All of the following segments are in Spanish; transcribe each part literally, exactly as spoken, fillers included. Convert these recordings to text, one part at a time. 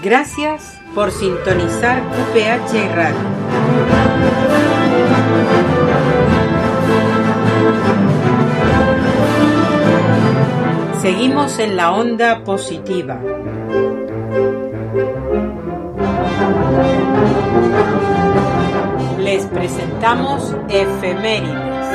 Gracias por sintonizar U P H Radio. Seguimos en la onda positiva. Les presentamos efemérides.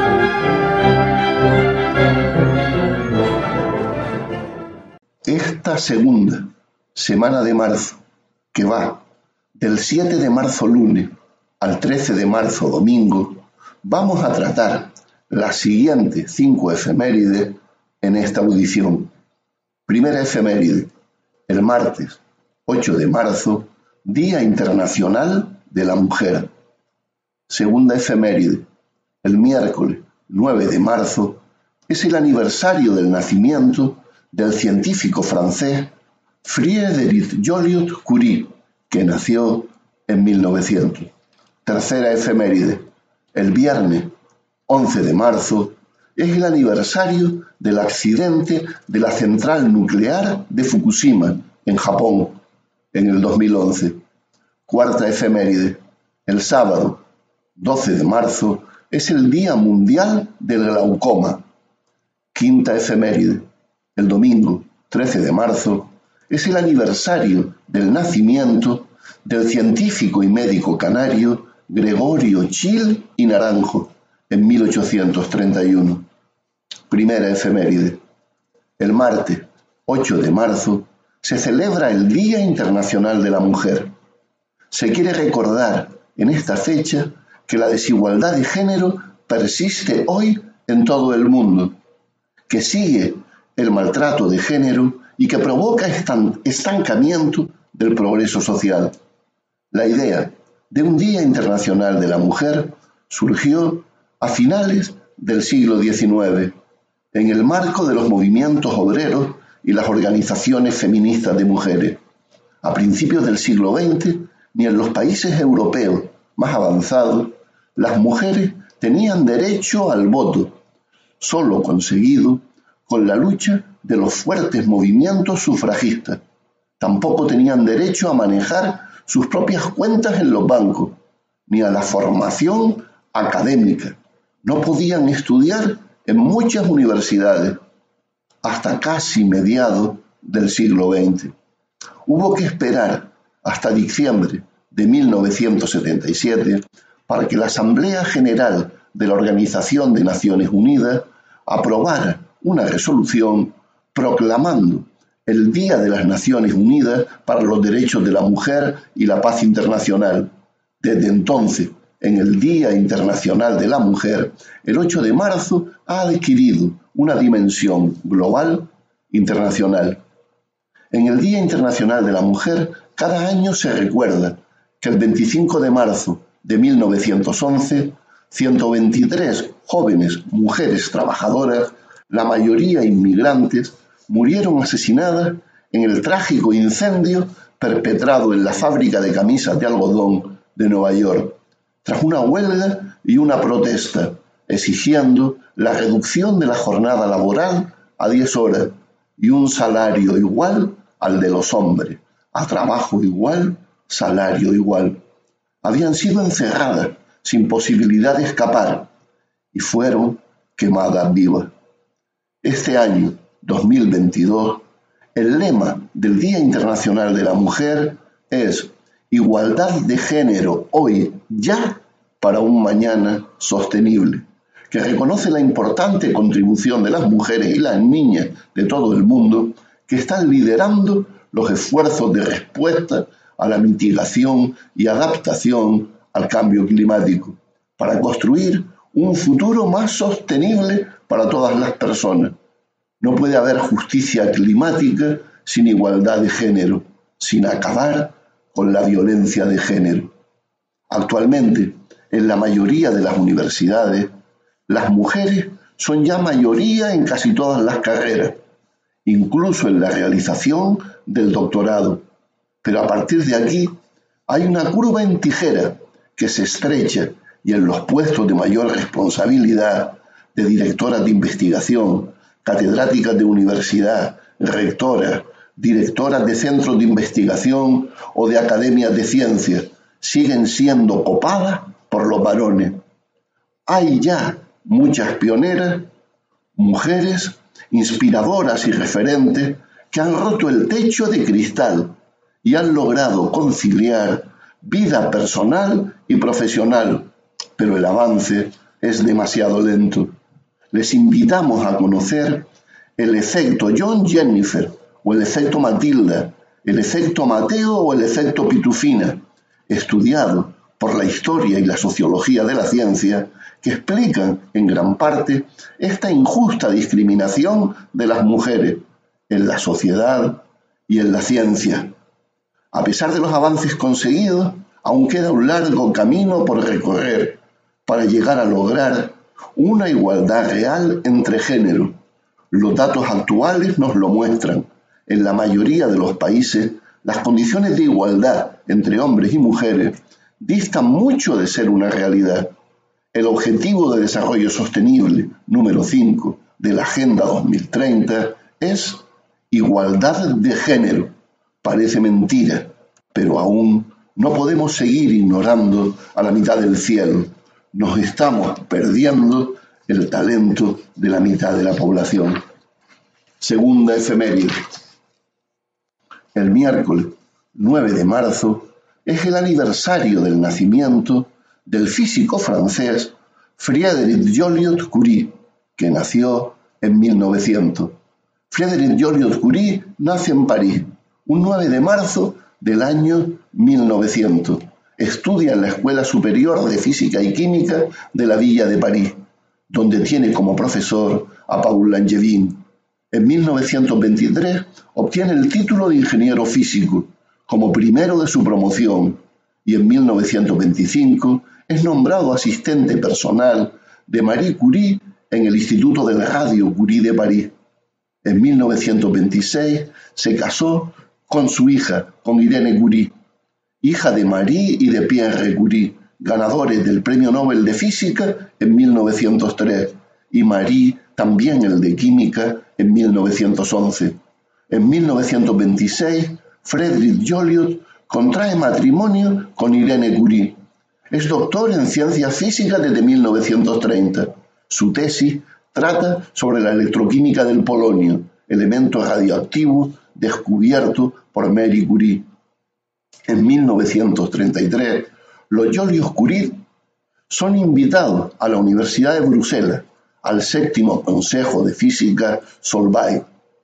Esta segunda semana de marzo, que va del siete de marzo lunes al trece de marzo domingo, vamos a tratar las siguientes cinco efemérides en esta audición. Primera efeméride, el martes ocho de marzo, Día Internacional de la Mujer. Segunda efeméride, el miércoles nueve de marzo, es el aniversario del nacimiento del científico francés Frédéric Joliot-Curie, que nació en mil novecientos. Tercera efeméride, el viernes once de marzo, es el aniversario del accidente de la central nuclear de Fukushima, en Japón, en el dos mil once. Cuarta efeméride, el sábado doce de marzo, es el Día Mundial del Glaucoma. Quinta efeméride, el domingo trece de marzo, es el aniversario del nacimiento del científico y médico canario Gregorio Chil y Naranjo, en mil ochocientos treinta y uno. Primera efeméride, el martes ocho de marzo se celebra el Día Internacional de la Mujer. Se quiere recordar en esta fecha que la desigualdad de género persiste hoy en todo el mundo, que sigue el maltrato de género y que provoca estan- estancamiento del progreso social. La idea de un Día Internacional de la Mujer surgió a finales del siglo diecinueve, en el marco de los movimientos obreros y las organizaciones feministas de mujeres. A principios del siglo veinte, ni en los países europeos más avanzados, las mujeres tenían derecho al voto, solo conseguido con la lucha de los fuertes movimientos sufragistas. Tampoco tenían derecho a manejar sus propias cuentas en los bancos, ni a la formación académica. No podían estudiar en muchas universidades, hasta casi mediados del siglo veinte. Hubo que esperar hasta diciembre de mil novecientos setenta y siete para que la Asamblea General de la Organización de Naciones Unidas aprobara una resolución proclamando el Día de las Naciones Unidas para los Derechos de la Mujer y la Paz Internacional. Desde entonces, en el Día Internacional de la Mujer, el ocho de marzo ha adquirido una dimensión global internacional. En el Día Internacional de la Mujer, cada año se recuerda que el veinticinco de marzo de mil novecientos once, ciento veintitrés jóvenes mujeres trabajadoras, la mayoría inmigrantes, murieron asesinadas en el trágico incendio perpetrado en la fábrica de camisas de algodón de Nueva York, tras una huelga y una protesta exigiendo la reducción de la jornada laboral a diez horas y un salario igual al de los hombres, a trabajo igual, salario igual. Habían sido encerradas sin posibilidad de escapar y fueron quemadas vivas. Este año, dos mil veintidós, el lema del Día Internacional de la Mujer es Igualdad de género hoy, ya, para un mañana sostenible, que reconoce la importante contribución de las mujeres y las niñas de todo el mundo que están liderando los esfuerzos de respuesta a la mitigación y adaptación al cambio climático, para construir un futuro más sostenible para todas las personas. No puede haber justicia climática sin igualdad de género, sin acabar con la violencia de género. Actualmente, en la mayoría de las universidades, las mujeres son ya mayoría en casi todas las carreras, incluso en la realización del doctorado. Pero a partir de aquí hay una curva en tijera que se estrecha y en los puestos de mayor responsabilidad, de directoras de investigación, catedráticas de universidad, rectoras, directoras de centros de investigación o de academias de ciencias, siguen siendo copadas por los varones. Hay ya muchas pioneras, mujeres inspiradoras y referentes que han roto el techo de cristal y han logrado conciliar vida personal y profesional, pero el avance es demasiado lento. Les invitamos a conocer el efecto John Jennifer o el efecto Matilda, el efecto Mateo o el efecto Pitufina, estudiado por la historia y la sociología de la ciencia, que explican en gran parte esta injusta discriminación de las mujeres en la sociedad y en la ciencia. A pesar de los avances conseguidos, aún queda un largo camino por recorrer para llegar a lograr una igualdad real entre géneros. Los datos actuales nos lo muestran. En la mayoría de los países, las condiciones de igualdad entre hombres y mujeres distan mucho de ser una realidad. El Objetivo de Desarrollo Sostenible número cinco de la Agenda dos mil treinta es igualdad de género. Parece mentira, pero aún no podemos seguir ignorando a la mitad del cielo. Nos estamos perdiendo el talento de la mitad de la población. Segunda efeméride. El miércoles nueve de marzo es el aniversario del nacimiento del físico francés Frédéric Joliot-Curie, que nació en mil novecientos. Frédéric Joliot-Curie nace en París, un nueve de marzo del año mil novecientos. Estudia en la Escuela Superior de Física y Química de la Villa de París, donde tiene como profesor a Paul Langevin. En mil novecientos veintitrés obtiene el título de ingeniero físico, como primero de su promoción, y en mil novecientos veinticinco es nombrado asistente personal de Marie Curie en el Instituto de la Radio Curie de París. En mil novecientos veintiséis se casó con su hija, con Irene Curie, hija de Marie y de Pierre Curie, ganadores del Premio Nobel de Física en mil novecientos tres, y Marie también el de Química en mil novecientos once. En mil novecientos veintiséis, Frédéric Joliot contrae matrimonio con Irene Curie. Es doctor en ciencias físicas desde mil novecientos treinta. Su tesis trata sobre la electroquímica del polonio, elemento radioactivo descubierto por Marie Curie. En mil novecientos treinta y tres, los Joliot-Curie son invitados a la Universidad de Bruselas, al séptimo Consejo de Física Solvay.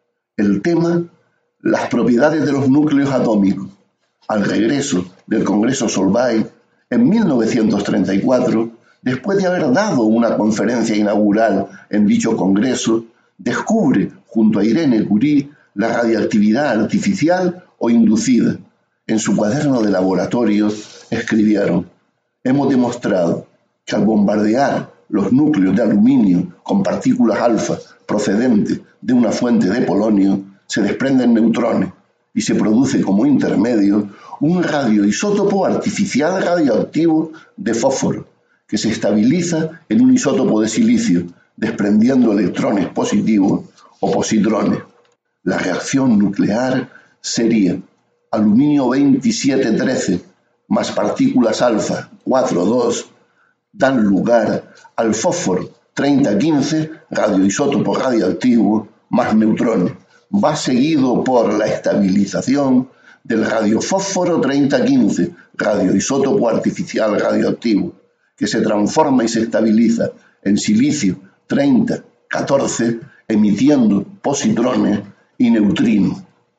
El tema, las propiedades de los núcleos atómicos. Al regreso del Congreso Solvay, en mil novecientos treinta y cuatro, después de haber dado una conferencia inaugural en dicho congreso, descubre junto a Irene Curie la radiactividad artificial o inducida. En su cuaderno de laboratorio escribieron: hemos demostrado que al bombardear los núcleos de aluminio con partículas alfa procedentes de una fuente de polonio, se desprenden neutrones y se produce como intermedio un radioisótopo artificial radioactivo de fósforo, que se estabiliza en un isótopo de silicio, desprendiendo electrones positivos o positrones. La reacción nuclear sería aluminio veintisiete trece más partículas alfa cuatro dos dan lugar al fósforo treinta quince, radioisótopo radioactivo, más neutrones. Va seguido por la estabilización del radiofósforo treinta quince, radioisótopo artificial radioactivo, que se transforma y se estabiliza en silicio treinta catorce, emitiendo positrones y neutrinos.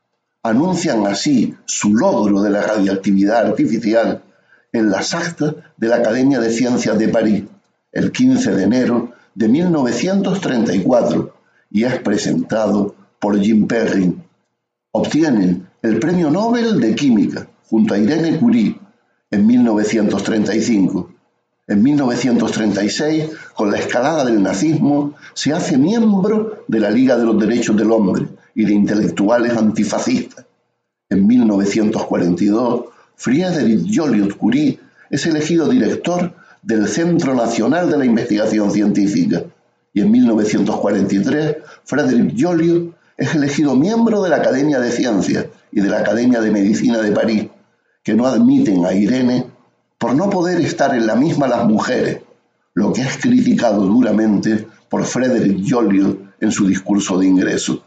Anuncian así su logro de la radiactividad artificial en las actas de la Academia de Ciencias de París, el quince de enero de mil novecientos treinta y cuatro, y es presentado por Jean Perrin. Obtienen el Premio Nobel de Química junto a Irene Curie en mil novecientos treinta y cinco. En mil novecientos treinta y seis, con la escalada del nazismo, se hace miembro de la Liga de los Derechos del Hombre y de intelectuales antifascistas. En mil novecientos cuarenta y dos, Frédéric Joliot-Curie es elegido director del Centro Nacional de la Investigación Científica, y en mil novecientos cuarenta y tres, Frédéric Joliot Es elegido miembro de la Academia de Ciencias y de la Academia de Medicina de París, que no admiten a Irene por no poder estar en la misma las mujeres, lo que es criticado duramente por Frédéric Joliot en su discurso de ingreso.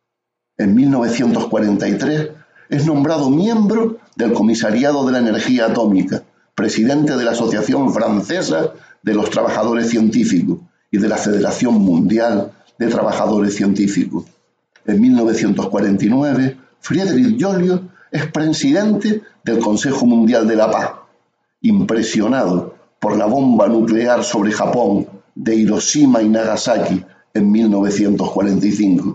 En mil novecientos cuarenta y tres es nombrado miembro del Comisariado de la Energía Atómica, presidente de la Asociación Francesa de los Trabajadores Científicos y de la Federación Mundial de Trabajadores Científicos. En mil novecientos cuarenta y nueve, Frédéric Joliot es presidente del Consejo Mundial de la Paz. Impresionado por la bomba nuclear sobre Japón de Hiroshima y Nagasaki en mil novecientos cuarenta y cinco.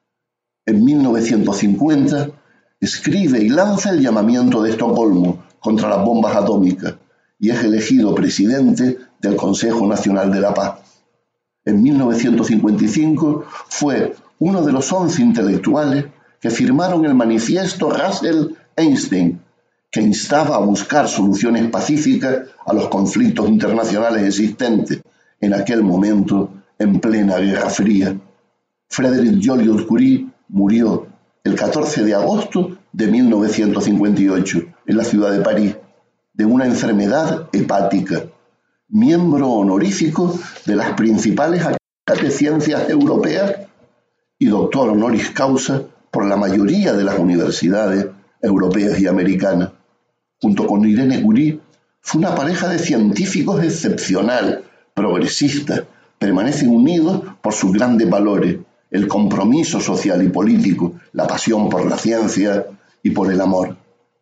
En mil novecientos cincuenta, escribe y lanza el llamamiento de Estocolmo contra las bombas atómicas y es elegido presidente del Consejo Nacional de la Paz. En mil novecientos cincuenta y cinco fue uno de los once intelectuales que firmaron el manifiesto Russell-Einstein, que instaba a buscar soluciones pacíficas a los conflictos internacionales existentes en aquel momento en plena Guerra Fría. Frédéric Joliot-Curie murió el catorce de agosto de mil novecientos cincuenta y ocho en la ciudad de París de una enfermedad hepática, miembro honorífico de las principales academias de ciencias europeas y doctor honoris causa por la mayoría de las universidades europeas y americanas. Junto con Irene Curie, fue una pareja de científicos excepcional, progresistas, permanecen unidos por sus grandes valores, el compromiso social y político, la pasión por la ciencia y por el amor.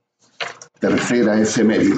Tercera efeméride.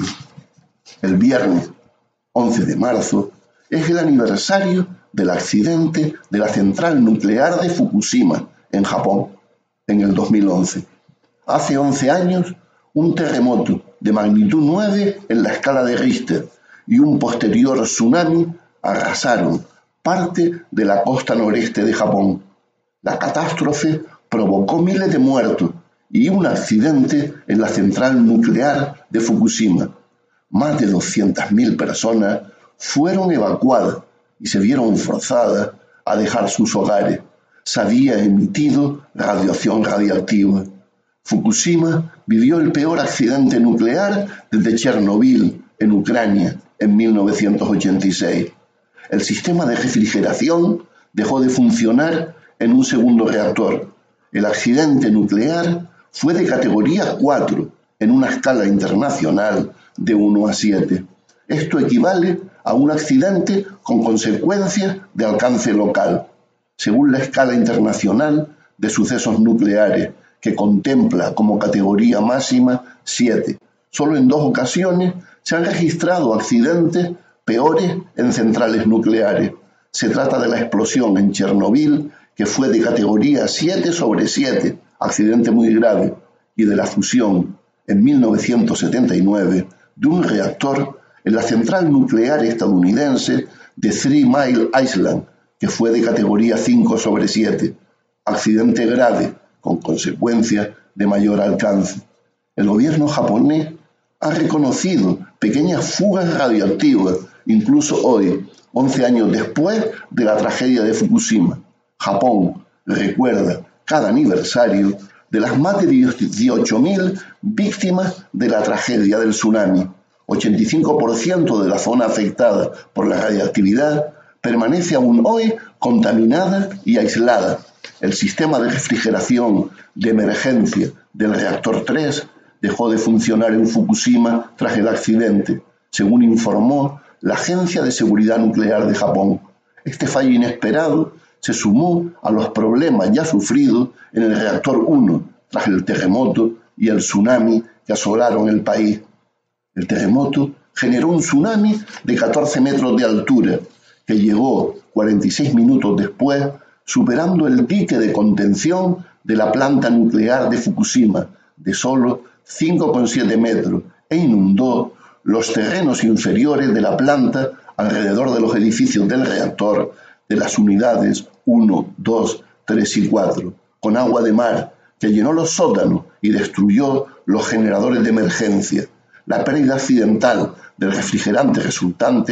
El viernes once de marzo es el aniversario del accidente de la central nuclear de Fukushima, en Japón, en el dos mil once. Hace once años, un terremoto de magnitud nueve en la escala de Richter y un posterior tsunami arrasaron parte de la costa noreste de Japón. La catástrofe provocó miles de muertos y un accidente en la central nuclear de Fukushima. Más de doscientas mil personas fueron evacuadas y se vieron forzadas a dejar sus hogares. Se había emitido radiación radiactiva. Fukushima vivió el peor accidente nuclear desde Chernobyl, en Ucrania, en mil novecientos ochenta y seis. El sistema de refrigeración dejó de funcionar en un segundo reactor. El accidente nuclear fue de categoría cuatro en una escala internacional de uno a siete. Esto equivale a un accidente con consecuencias de alcance local, según la escala internacional de sucesos nucleares, que contempla como categoría máxima siete. Solo en dos ocasiones se han registrado accidentes peores en centrales nucleares. Se trata de la explosión en Chernobyl, que fue de categoría siete sobre siete, accidente muy grave, y de la fusión en mil novecientos setenta y nueve de un reactor en la central nuclear estadounidense de Three Mile Island, que fue de categoría cinco sobre siete, accidente grave con consecuencias de mayor alcance. El gobierno japonés ha reconocido pequeñas fugas radioactivas, incluso hoy, once años después de la tragedia de Fukushima. Japón recuerda cada aniversario de las más de dieciocho mil víctimas de la tragedia del tsunami. ochenta y cinco por ciento de la zona afectada por la radiactividad permanece aún hoy contaminada y aislada. El sistema de refrigeración de emergencia del reactor tres dejó de funcionar en Fukushima tras el accidente, según informó la Agencia de Seguridad Nuclear de Japón. Este fallo inesperado se sumó a los problemas ya sufridos en el reactor uno tras el terremoto y el tsunami que asolaron el país. El terremoto generó un tsunami de catorce metros de altura que llegó cuarenta y seis minutos después, superando el dique de contención de la planta nuclear de Fukushima de solo cinco coma siete metros e inundó los terrenos inferiores de la planta alrededor de los edificios del reactor de las unidades uno, dos, tres y cuatro, con agua de mar que llenó los sótanos y destruyó los generadores de emergencia. La pérdida accidental del refrigerante resultante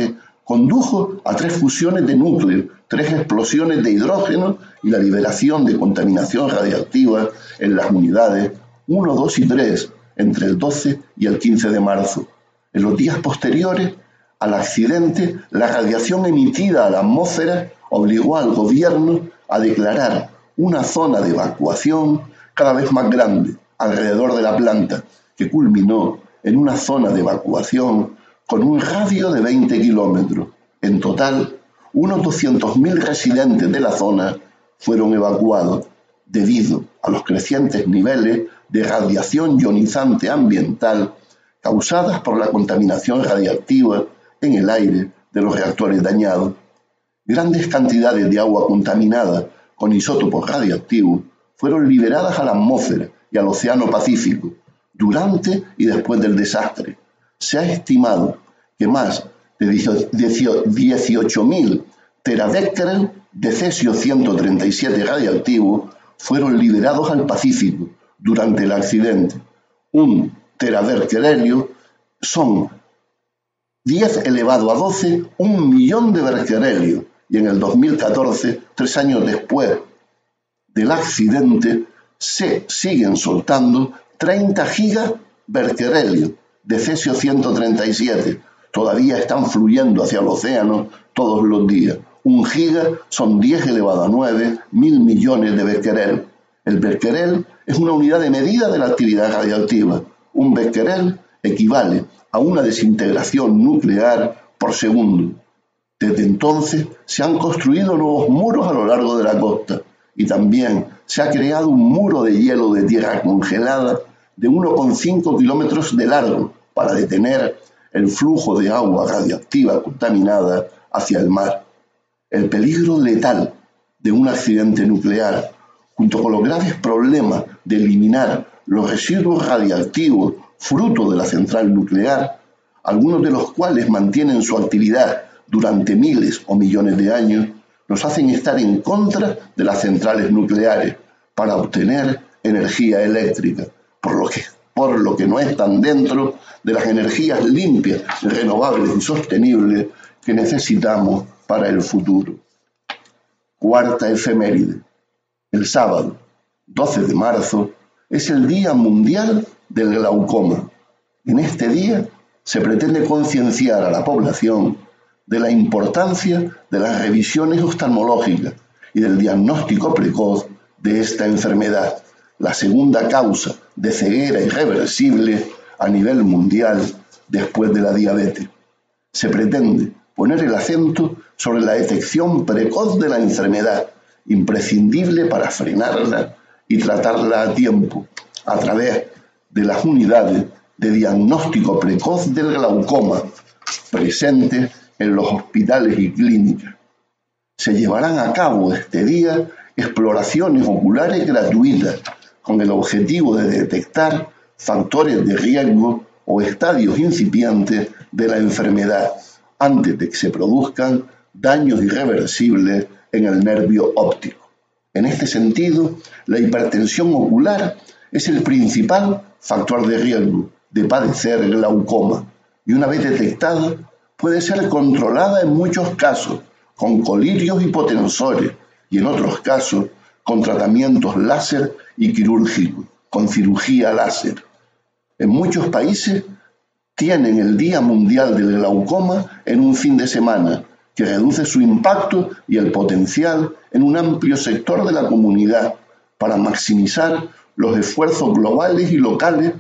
condujo a tres fusiones de núcleo, tres explosiones de hidrógeno y la liberación de contaminación radiactiva en las unidades uno, dos y tres entre el doce y el quince de marzo. En los días posteriores al accidente, la radiación emitida a la atmósfera obligó al gobierno a declarar una zona de evacuación cada vez más grande alrededor de la planta, que culminó en una zona de evacuación con un radio de veinte kilómetros. En total, unos doscientos mil residentes de la zona fueron evacuados debido a los crecientes niveles de radiación ionizante ambiental causadas por la contaminación radiactiva en el aire de los reactores dañados. Grandes cantidades de agua contaminada con isótopos radiactivos fueron liberadas a la atmósfera y al Océano Pacífico durante y después del desastre. Se ha estimado que más de dieciocho mil terabecquerel de cesio ciento treinta y siete radiactivo fueron liberados al Pacífico durante el accidente. Un terabecquerelio son diez elevado a doce, un millón de becquerelios, y en el dos mil catorce, tres años después del accidente, se siguen soltando treinta gigabecquerelios de cesio ciento treinta y siete. Todavía están fluyendo hacia el océano todos los días. Un giga son diez elevado a nueve, mil millones de becquerel. El becquerel es una unidad de medida de la actividad radiactiva. Un becquerel equivale a una desintegración nuclear por segundo. Desde entonces se han construido nuevos muros a lo largo de la costa y también se ha creado un muro de hielo de tierra congelada de uno coma cinco kilómetros de largo para detener el flujo de agua radiactiva contaminada hacia el mar. El peligro letal de un accidente nuclear, junto con los graves problemas de eliminar los residuos radiactivos fruto de la central nuclear, algunos de los cuales mantienen su actividad durante miles o millones de años, nos hacen estar en contra de las centrales nucleares para obtener energía eléctrica, por lo que, por lo que no están dentro de las energías limpias, renovables y sostenibles que necesitamos para el futuro. Cuarta efeméride. El sábado, doce de marzo, es el Día Mundial del Glaucoma. En este día se pretende concienciar a la población de la importancia de las revisiones oftalmológicas y del diagnóstico precoz de esta enfermedad, la segunda causa de ceguera irreversible a nivel mundial después de la diabetes. Se pretende poner el acento sobre la detección precoz de la enfermedad, imprescindible para frenarla y tratarla a tiempo, a través de las unidades de diagnóstico precoz del glaucoma presentes en los hospitales y clínicas. Se llevarán a cabo este día exploraciones oculares gratuitas con el objetivo de detectar factores de riesgo o estadios incipientes de la enfermedad antes de que se produzcan daños irreversibles en el nervio óptico. En este sentido, la hipertensión ocular es el principal factor de riesgo de padecer glaucoma y una vez detectada puede ser controlada en muchos casos con colirios hipotensores y en otros casos con tratamientos láser y quirúrgicos, con cirugía láser. En muchos países tienen el Día Mundial del Glaucoma en un fin de semana que reduce su impacto y el potencial en un amplio sector de la comunidad para maximizar los esfuerzos globales y locales.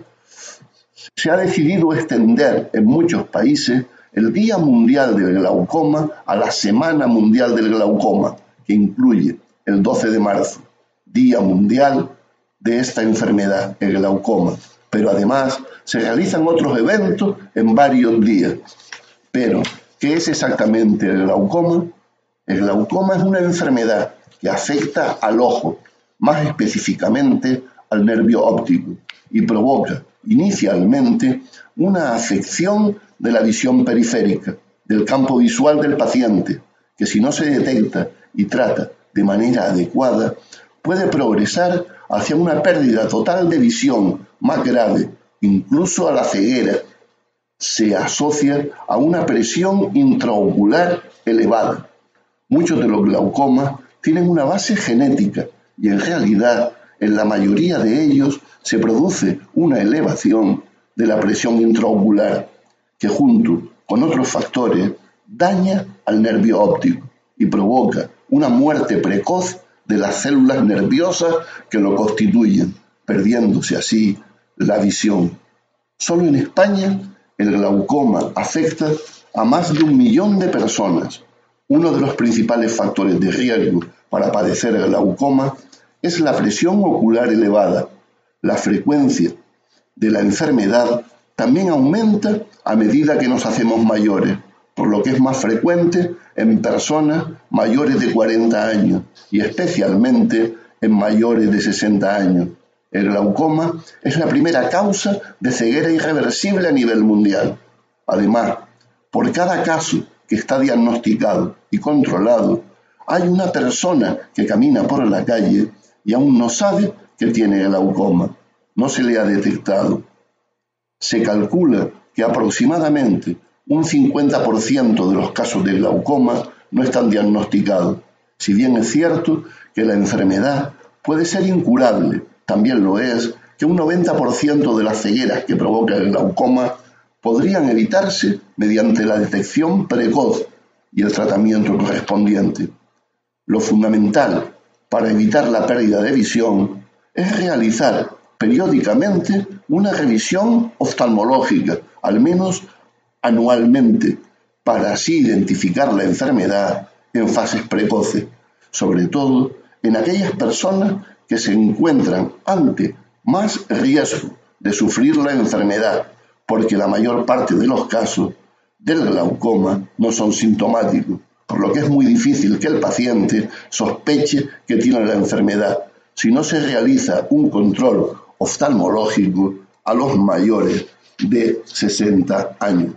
Se ha decidido extender en muchos países el Día Mundial del Glaucoma a la Semana Mundial del Glaucoma, que incluye el doce de marzo, Día Mundial de esta enfermedad, el glaucoma. Pero además se realizan otros eventos en varios días. Pero, ¿qué es exactamente el glaucoma? El glaucoma es una enfermedad que afecta al ojo, más específicamente al nervio óptico, y provoca inicialmente una afección de la visión periférica, del campo visual del paciente, que si no se detecta y trata de manera adecuada, puede progresar hacia una pérdida total de visión más grave, incluso a la ceguera, se asocia a una presión intraocular elevada. Muchos de los glaucomas tienen una base genética y en realidad en la mayoría de ellos se produce una elevación de la presión intraocular que junto con otros factores daña al nervio óptico y provoca una muerte precoz de las células nerviosas que lo constituyen, perdiéndose así la visión. Solo en España el glaucoma afecta a más de un millón de personas. Uno de los principales factores de riesgo para padecer glaucoma es la presión ocular elevada. La frecuencia de la enfermedad también aumenta a medida que nos hacemos mayores, por lo que es más frecuente en personas mayores de cuarenta años y especialmente en mayores de sesenta años. El glaucoma es la primera causa de ceguera irreversible a nivel mundial. Además, por cada caso que está diagnosticado y controlado, hay una persona que camina por la calle y aún no sabe que tiene glaucoma. No se le ha detectado. Se calcula que aproximadamente un cincuenta por ciento de los casos de glaucoma no están diagnosticados. Si bien es cierto que la enfermedad puede ser incurable, también lo es que un noventa por ciento de las cegueras que provoca el glaucoma podrían evitarse mediante la detección precoz y el tratamiento correspondiente. Lo fundamental para evitar la pérdida de visión es realizar periódicamente una revisión oftalmológica, al menos anualmente, para así identificar la enfermedad en fases precoces, sobre todo en aquellas personas que se encuentran ante más riesgo de sufrir la enfermedad, porque la mayor parte de los casos del glaucoma no son sintomáticos, por lo que es muy difícil que el paciente sospeche que tiene la enfermedad si no se realiza un control oftalmológico a los mayores de sesenta años.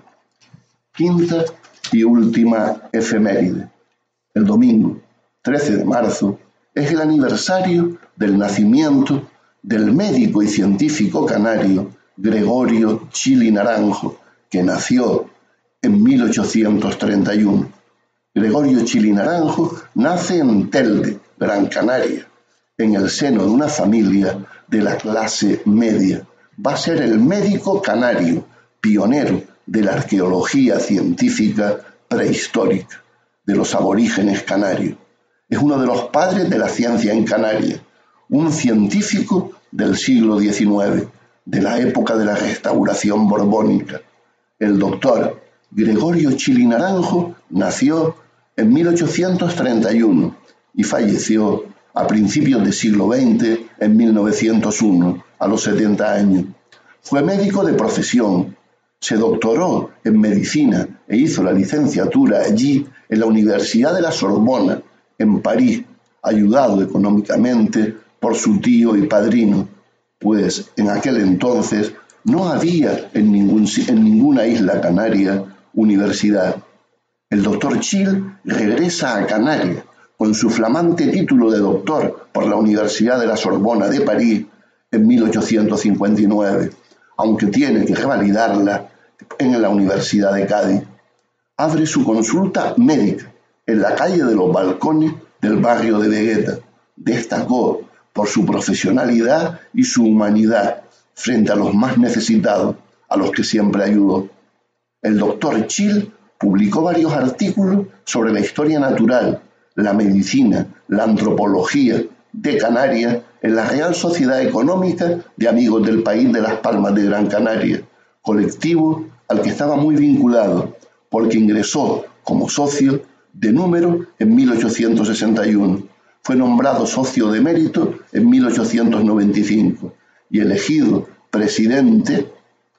Quinta y última efeméride. El domingo trece de marzo es el aniversario del nacimiento del médico y científico canario Gregorio Chili Naranjo, que nació en mil ochocientos treinta y uno. Gregorio Chili Naranjo nace en Telde, Gran Canaria, en el seno de una familia de la clase media. Va a ser el médico canario, pionero de la arqueología científica prehistórica, de los aborígenes canarios. Es uno de los padres de la ciencia en Canarias, un científico del siglo diecinueve, de la época de la Restauración borbónica. El doctor Gregorio Chili Naranjo nació en mil ochocientos treinta y uno y falleció a principios del siglo veinte, en mil novecientos uno, a los setenta años. Fue médico de profesión, se doctoró en medicina e hizo la licenciatura allí en la Universidad de la Sorbona, en París, ayudado económicamente por su tío y padrino, pues en aquel entonces no había en, ningún, en ninguna isla canaria universidad. El doctor Chil regresa a Canarias con su flamante título de doctor por la Universidad de la Sorbona de París en mil ochocientos cincuenta y nueve, aunque tiene que revalidarla en la Universidad de Cádiz. Abre su consulta médica en la calle de los Balcones del barrio de Vegueta. Destacó por su profesionalidad y su humanidad frente a los más necesitados, a los que siempre ayudó. El doctor Chil publicó varios artículos sobre la historia natural, la medicina, la antropología de Canarias en la Real Sociedad Económica de Amigos del País de Las Palmas de Gran Canaria, colectivo al que estaba muy vinculado, porque ingresó como socio de número en mil ochocientos sesenta y uno. Fue nombrado socio de mérito en mil ochocientos noventa y cinco y elegido presidente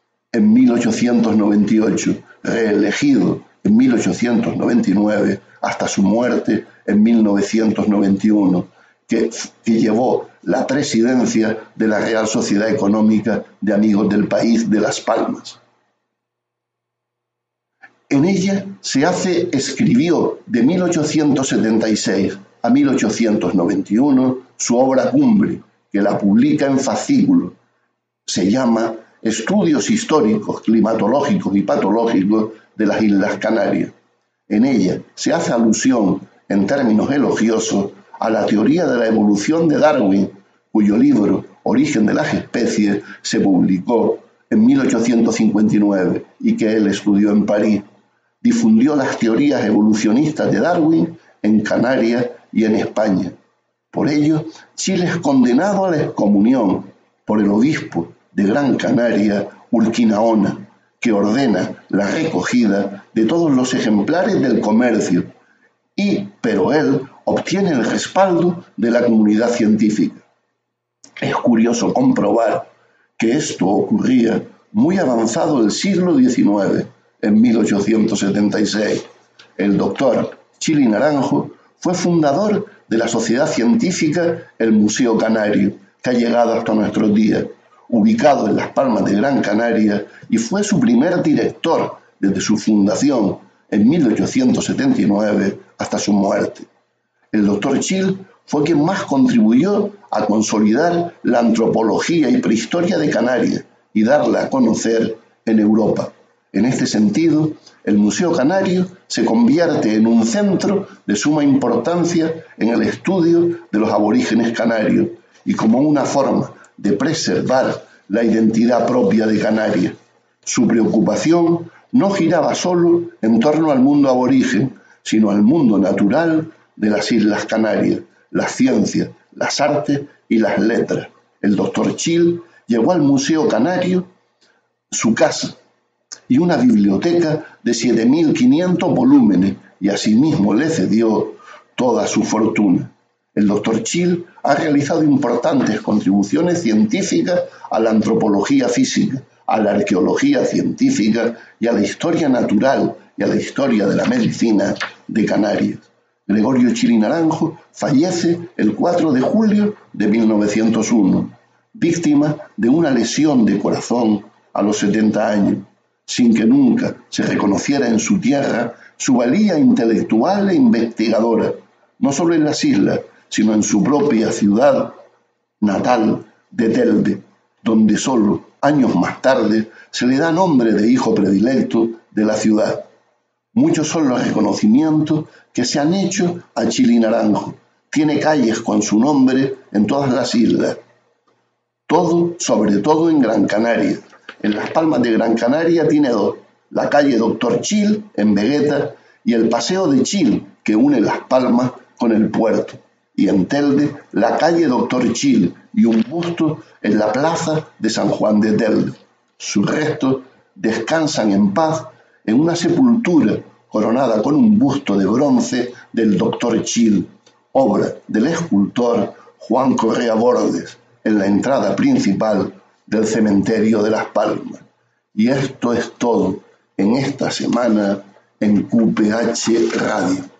en mil ochocientos noventa y ocho, reelegido en mil ochocientos noventa y nueve hasta su muerte en mil novecientos noventa y uno, que, que llevó la presidencia de la Real Sociedad Económica de Amigos del País de Las Palmas. En ella se hace, escribió de mil ochocientos setenta y seis a mil ochocientos noventa y uno su obra cumbre, que la publica en fascículo. Se llama Estudios históricos, climatológicos y patológicos de las Islas Canarias. En ella se hace alusión, en términos elogiosos, a la teoría de la evolución de Darwin, cuyo libro Origen de las especies se publicó en mil ochocientos cincuenta y nueve y que él estudió en París. Difundió las teorías evolucionistas de Darwin en Canarias y en España. Por ello, Chile es condenado a la excomunión por el obispo de Gran Canaria, Urquinaona, que ordena la recogida de todos los ejemplares del comercio, y, pero él obtiene el respaldo de la comunidad científica. Es curioso comprobar que esto ocurría muy avanzado el siglo diecinueve, en mil ochocientos setenta y seis. El doctor Chili Naranjo fue fundador de la sociedad científica el Museo Canario, que ha llegado hasta nuestros días, ubicado en Las Palmas de Gran Canaria, y fue su primer director desde su fundación en mil ochocientos setenta y nueve hasta su muerte. El doctor Chil fue quien más contribuyó a consolidar la antropología y prehistoria de Canarias y darla a conocer en Europa. En este sentido, el Museo Canario se convierte en un centro de suma importancia en el estudio de los aborígenes canarios y como una forma de preservar la identidad propia de Canarias. Su preocupación no giraba solo en torno al mundo aborigen, sino al mundo natural de las Islas Canarias, las ciencias, las artes y las letras. El doctor Chil llevó al Museo Canario su casa y una biblioteca de siete mil quinientos volúmenes, y asimismo le cedió toda su fortuna. El doctor Chil ha realizado importantes contribuciones científicas a la antropología física, a la arqueología científica y a la historia natural y a la historia de la medicina de Canarias. Gregorio Chili Naranjo fallece el cuatro de julio de mil novecientos uno, víctima de una lesión de corazón a los setenta años, sin que nunca se reconociera en su tierra su valía intelectual e investigadora, no solo en las islas, sino en su propia ciudad natal de Telde, donde solo años más tarde se le da nombre de hijo predilecto de la ciudad. Muchos son los reconocimientos que se han hecho a Chili Naranjo. Tiene calles con su nombre en todas las islas. Todo, sobre todo en Gran Canaria. En Las Palmas de Gran Canaria tiene dos: la calle Doctor Chil en Vegueta y el Paseo de Chil, que une Las Palmas con el puerto. Y en Telde, la calle Doctor Chil y un busto en la plaza de San Juan de Telde. Sus restos descansan en paz en una sepultura coronada con un busto de bronce del doctor Chil, obra del escultor Juan Correa Bordes, en la entrada principal del cementerio de Las Palmas. Y esto es todo en esta semana en Q P H Radio.